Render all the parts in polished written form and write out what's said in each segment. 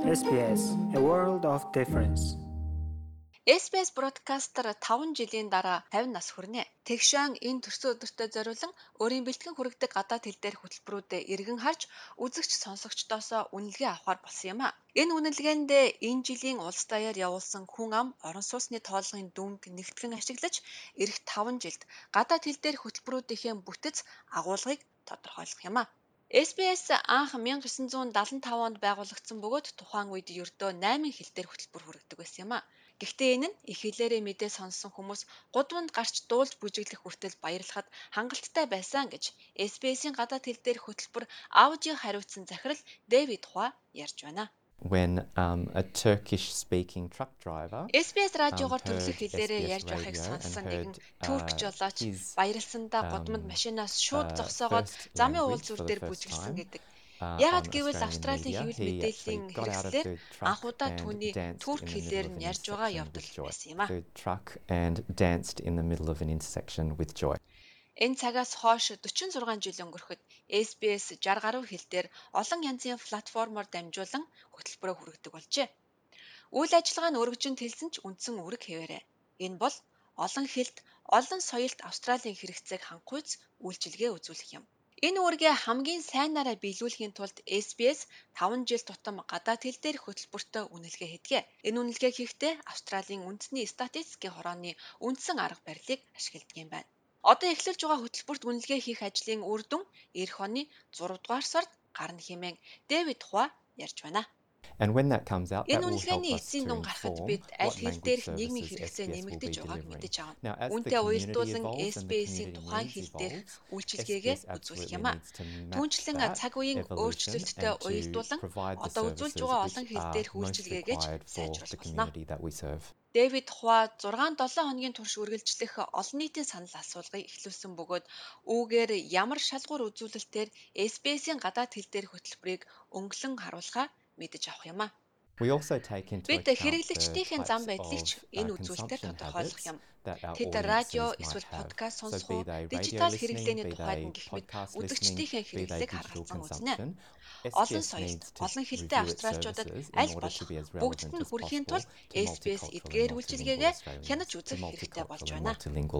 SBS A World of Difference. SBS broadcaster 5 жилийн дараа 50 нас хүрнэ. Тэгшэн энэ төрсөн өдөртөө зориулан өөрийн бэлтгэн хүргэдэг гадаад хэл дээрх хөтөлбөрүүдэд эргэн харж үзэгч сонсогчдоосоо үнэлгээ авахар болсон юм а. Энэ үнэлгээнд энэ жилийн улс даяар явуулсан хүн ам орон сууцны тоолгын дүнг нэгтгэн ашиглаж эх 5 жилд гадаад хэл дээрх хөтөлбөрүүдийнхээ бүтэц агуулгыг тодорхойлох юм а. SBS анх 1975 онд байгуулагдсан бөгөөд тухайн үед ердөө 8 хэл дээр хөтөлбөр хүргэдэг байсан юм а. Гэхдээ энэ нь их хэлээрээ мэдээ сонссон хүмүүс гудамд гарч дуулж бүжиглэх хүртэл баярлахад хангалттай байсан гэж SBS-ийн гадаад хэл дээрх хөтөлбөр аудио хариуцсан захирал Дэвид Хуа ярьж байна. When a Turkish speaking truck driver SBS радиогоор төрөлх хэлээрээ ярьж байхыг сонссон нэгэн турк жолооч баярлсандаа гудамд машинаас шууд зогсоогоод замын уулзвар дээр бүжиглсэн гэдэг. Яагаад гэвэл Австралийн хэвлэл мэдээллийн хэрэгслээр анх удаа түүний турк хэлээр нь ярьж байгаа явдал байсан юм а. Энэ цагаас хойш 46 жил өнгөрөхөд SBS 60 гаруй хэл дээр олон янзын платформоор дамжуулан хөтөлбөрөө хүргэдэг болжээ. Үйл ажиллагаа нь өргөжин тэлсэн ч үндсэн үүрэг хэвээрээ. Энэ бол олон хэлт, олон соёлт Австралийн хэрэгцээг хангахуйц үйлчилгээ үзүүлэх юм. Энэ үүргээ хамгийн сайнаараа биелүүлэхийн тулд SBS 5 жил тутам гадаад хэл дээрх хөтөлбөртөө үнэлгээ хийдэг. Энэ үнэлгээ хийхдээ Австралийн үндэсний статистикийн хорооны үндсэн арга барилыг ашигладаг юм байна. Одоо эхлүүлж байгаа хөтөлбөрт үнэлгээ хийх ажлын үр дүн эх оны 6 дугаар сард гарна хэмээн Дэвид Хуа ярьж байна. Энэ үнэлгээний эцсийн дүн гарахад бид аль хэл дээрх нийгмийн хэрэгцээ нэмэгдэж байгааг мэдэж авна. Үүнтэй уялдуулан SBS-ийн тухайн хэл дээрх үйлчилгээгээ үзүүлэх юм а. Түүнчлэн цаг үеийн өөрчлөлттэй уялдуулан одоо үзүүлж байгаа олон хэл дээрх үйлчилгээгээ сайжруулах болно. Дэвид Хуа 6-7 хоногийн турш үргэлжлэх олон нийтийн санал асуулгыг эхлүүлсэн бөгөөд үүгээр ямар шалгуур үзүүлэлтээр SBS-ийн гадаад хэл дээрх хөтөлбөрийг өнгөлөн харуулахаа мэдэж авах юм а. Бид хэрэглэгчдийн зам байдлыг ч энэ үзүүлэлтээр тодорхойлох юм. Тэд радио эсвэл подкаст сонсох уу, дижитал хэрэглээний тухайд нь гэх мэт үзэгчдийн хэрэглээг харгалзан үзнэ. Олон соёлт, олон хэлтэй австралчуудад аль болох бүгдд нь хүрэхийн тулд SBS эдгээр үйлчилгээгээ хянаж үзэх хэрэгтэй болж байна.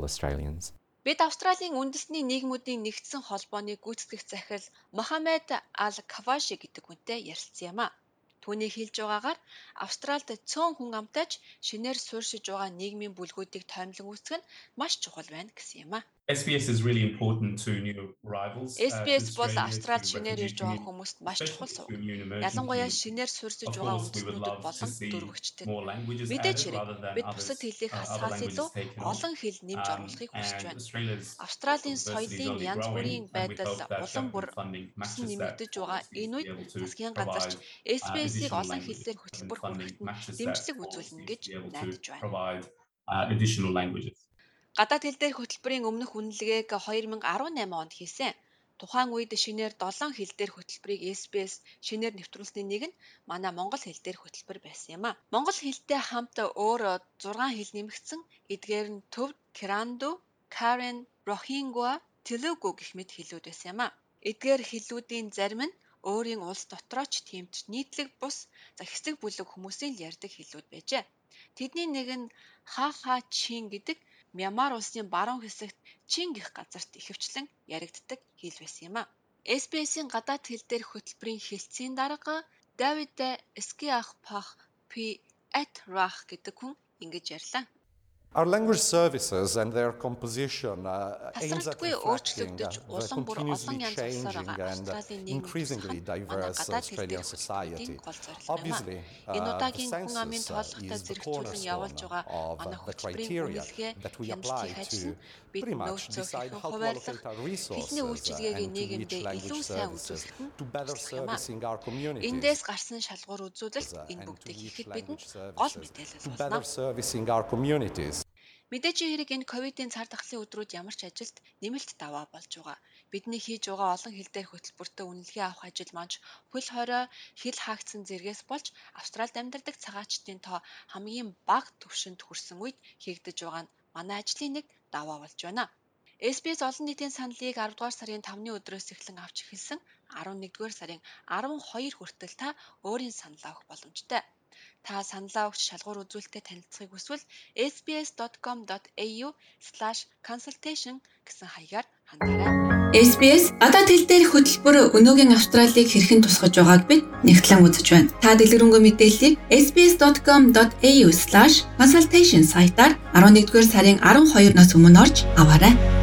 Бид Австралийн үндэсний нийгмүүдийн нэгдсэн холбооны гүйцэтгэх захирал Мохаммед Ал-Каваши гэдэг хүнтэй ярилцсан юм а. Түүний хэлж байгаагаар Австральд цөөн хүн амтайч шинээр суурьшиж байгаа нийгмийн бүлгүүдийг тоомлон үүсгэх нь маш чухал байна гэсэн юм а. SBS is really important to new arrivals. SBS бол Австральд шинээр ирж байгаа хүмүүст маш чухал сувг. Ялангуяа шинээр суурьшиж байгаа үндэстнүүдэд болон дөрвөгчдөд. Мэдээж хэрэг бид бусад хэлийг хасгаас илүү олон хэл нэмж оруулахыг хүсэж байна. Австралийн соёлын янз бүрийн байдал улам бүр нэмэгдэж байгаа энэ үед засгийн газарч SBS-ийг олон хэлээр хөтөлбөр хүргэхэд дэмжлэг үзүүлнэ гэж найдаж байна. Гадаад хэл дээрх хөтөлбөрийн өмнөх үнэлгээг 2018 онд хийсэн. Тухайн үед шинээр 7 хэл дээрх хөтөлбөрийг SBS шинээр нэвтрүүлсний нэг нь манай монгол хэл дээрх хөтөлбөр байсан юм а. Монгол хэлтэй хамт өөр 6 хэл нэмэгдсэн. Эдгээр нь Төв, Киранду, Карен, Рохингуа, Телугу гэх мэт хэлүүд байсан юм а. Эдгээр хэллүүдийн зарим нь өөрийн улс дотроо ч тэмч нийтлэг бус хэсэг бүлэг хүмүүсийн л ярьдаг хэлүүд байжээ. Тэдний нэг нь Ха-ха-чин гэдэг Мьянмар улсын баруун хэсэгт Чин гэх газарт ихэвчлэн яригддаг хэл байсан юм а. SBS-ийн гадаад хэл дээрх хөтөлбөрийн хэлтсийн дарга Давид Скиахпах Пи Этрах гэдэг хүн ингэж ярьлаа. Our language services and their composition aims at reflecting the continuously changing and increasingly diverse Australian society. Obviously, the census is the cornerstone of the criteria that we apply to pretty much decide how to allocate our resources and to which language services to better servicing our communities. Эндээс гарсан шалгуур үзүүлэлт энэ бүгдийг хийхэд бидэнд гол мэдээлэл to better servicing our communities. Мэдээж хэрэг энэ ковидын цар тахлын өдрүүд ямар ч ажилд нэмэлт даваа болж байгаа. Бидний хийж байгаа олон хэл дээрх хөтөлбөртөө үнэлгээ авах ажил маань хөл хорой хэл хаагдсан зэргээс болж Австральд амьдардаг цагаачдын тоо хамгийн бага түвшинд хүрсэн үед хийгдэж байгаа нь манай ажлын нэг даваа болж байна. SBS олон нийтийн саналыг 10 дугаар сарын 5-ны өдрөөс эхлэн авч эхэлсэн 11 дугаар сарын 12 хүртэл та өөрийн саналаа өгөх боломжтой. Та саналаа өгч шалгуур үзүүлэлтэд танилцахыг хүсвэл sbs.com.au/consultation гэсэн хаягаар хандаарай. SBS гадаад хэл дээрх хөтөлбөр өнөөгийн Австралийг хэрхэн тусгаж байгааг бид нэгтлэн үзэж байна. Та дэлгэрэнгүй мэдээллийг sbs.com.au/consultation сайтаар 11 дугаар сарын 12-наас өмнө орж аваарай.